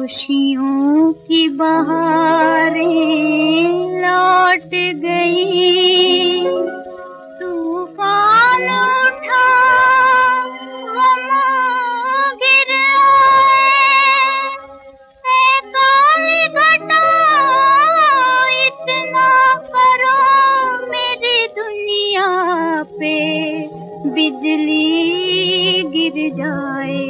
खुशियों की बहारें लौट गई, तूफान उठा गम गिर आए, काली घटा इतना करो मेरी दुनिया पे बिजली गिर जाए।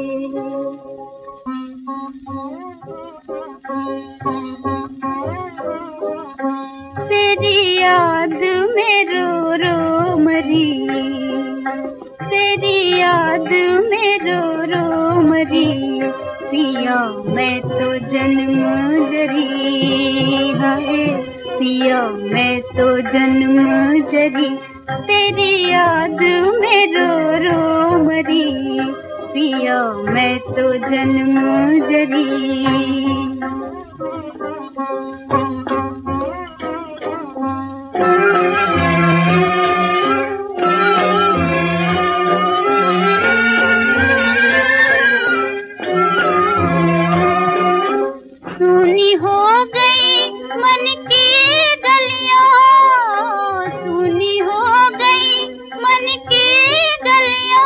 तेरी याद में रो रो मरी, तेरी याद में रो रो मरी, पिया मैं तो जन्म जरी, हाय पिया मैं तो जन्म जरी, तेरी याद में रो रो मरी, पिया मैं तो जन्म जरी। सुनी हो गई मन की गलियां, सुनी हो गई मन की गलियां,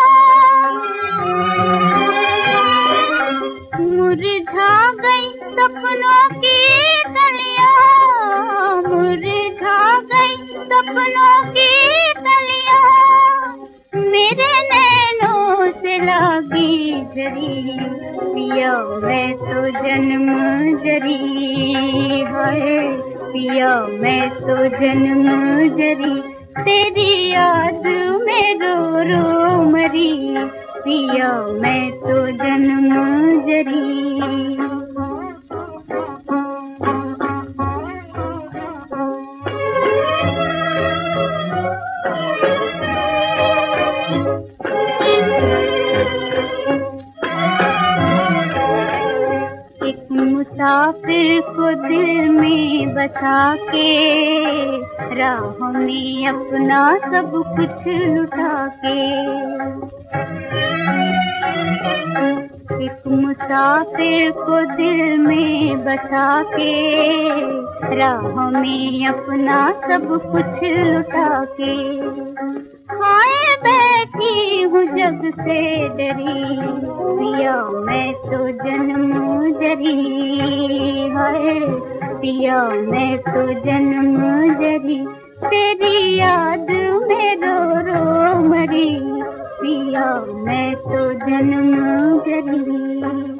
मुरझा गई सपनों की कलियां, मुरझा गई सपनों की कलियां, मेरे नैनों से लागी झरी, पिया मैं तो जन्म जरी, हाय पिया मैं तो जन्म जरी, तेरी याद में रो रो मरी, पिया मैं तो जन्म जरी। मुसाफिर को दिल में बसा के, राह में अपना सब कुछ लुटा के, एक मुसाफिर को दिल में बसा के, राह में अपना सब कुछ लुटा के, खाए बैठी हूँ जग से डरी, पिया मैं तो जन्म जरी, हाय पिया मैं तो जन्म जरी, तेरी याद में रो रो मरी, पिया मैं तो जन्म जरी।